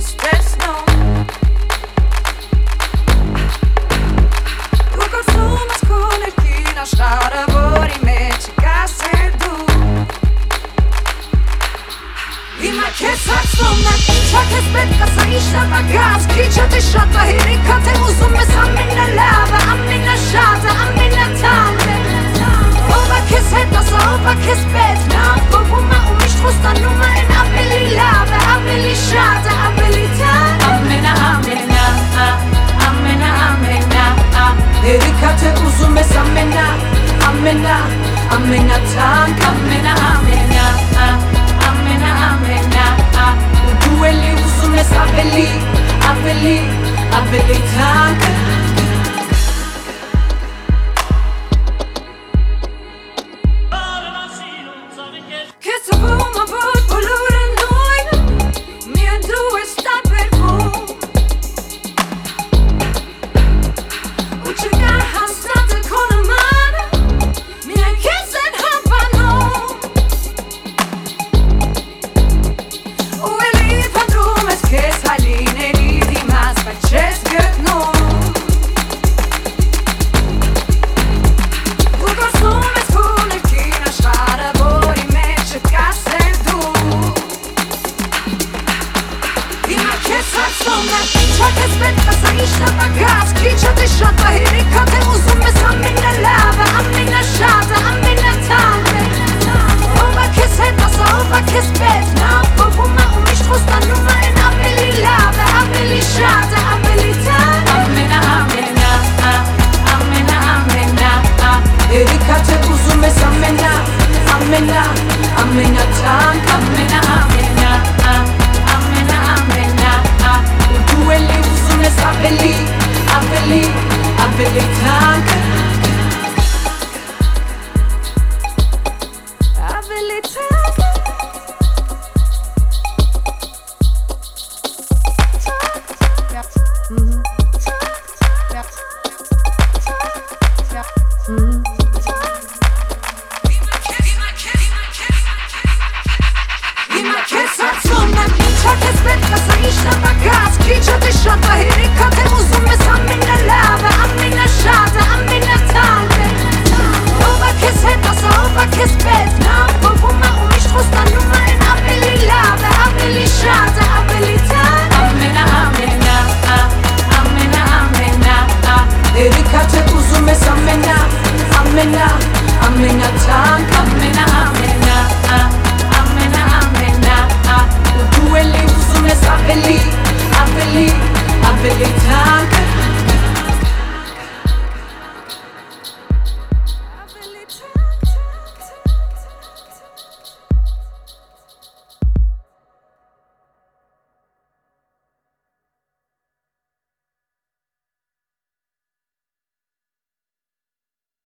espresso. Tu consumas con el kina shara bori me chikasse du. Ima kesak somna çak esbet kasa işlama gaz Kicha te shata hirika te uzume samina lava Amina shata, amina tante Ova keseta sa ova kesbet Na popuma umish trusta numa en abeli lava Abeli shata, abeli tante Amina, amina, amina, amina Hirika te uzume samina Amina, amina tante Amina, amina, amina, amina Udueli uzume sabeli, abeli, abeli tante Kesavuma bort boluren noina Mia du sta perfum Uçuga hasnatı konumana Mia kesen hampano Ueli padrumes kes haline ridimas Faces götno Ugarsumes kunekina shara bori me chikasse du Ima kesak somna çak esbet kasa işlama gaz Kicha te shata hirika te uzume samina lava Amina shata, amina tante Ova keseta sa ova kesbet Na popuma umish trusta numa